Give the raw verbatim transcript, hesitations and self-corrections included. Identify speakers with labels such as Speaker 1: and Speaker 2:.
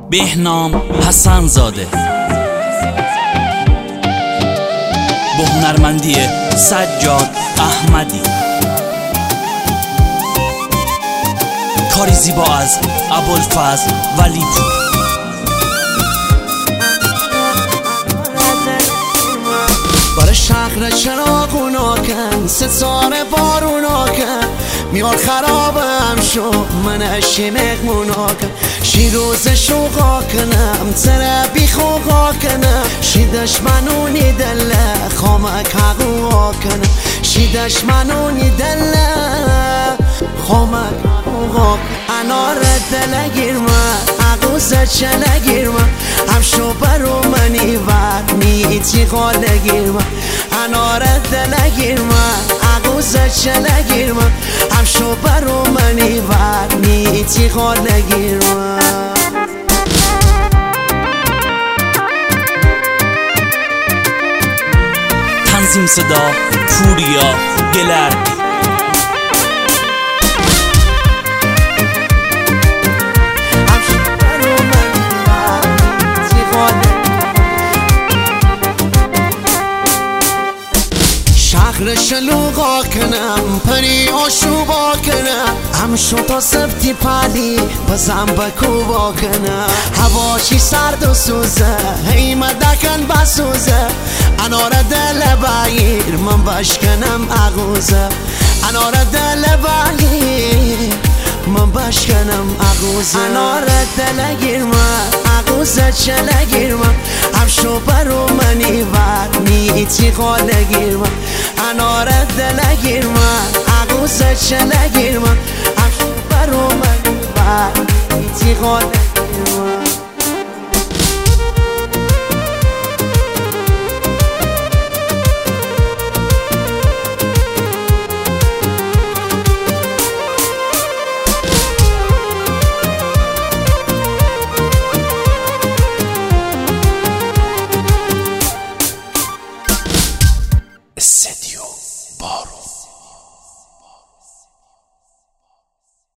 Speaker 1: بهنام حسن زاده با هنرمندی سجاد احمدی. کاری زیبا از ابوالفضل ولیپور.
Speaker 2: بر شهر چراغونا کن ستاره بارونا کن میار خرابم شو من اشی مهمونا کن شی روز شوقا کنم تره بی خوقا کنم شی دشمنونی دله خامک حقوقا کنم شی دشمنونی دله خامک حقوقا انار دله گیرمه عقوزه چله گیرمه هم شو برو منی ور نیتی خاله گیرمه انار دله گیرمه عقوزه چله گیرمه هم شو برو منی ور نیتی خاله گیرمه.
Speaker 1: تنظیم صدا پوریا گلرد.
Speaker 2: شهر شلوغا کنم پری آشوبا کنم هم شو تا سبتی پلی بزن بکوبا کنم هواشی سرد و سوزه هی مدکن بسوزه انار دل بگیر من بشکنم عقوزه انار دل بگیر من بشکنم عقوزه انار دل گیرمه عقوزه چله گیرمه هم شو برو منی ور نیتی خاله گیرمه انار دل گیرمه عقوزه چله گیرمه هم شو برو منی ور نیتی خاله گیرمه.
Speaker 1: السدي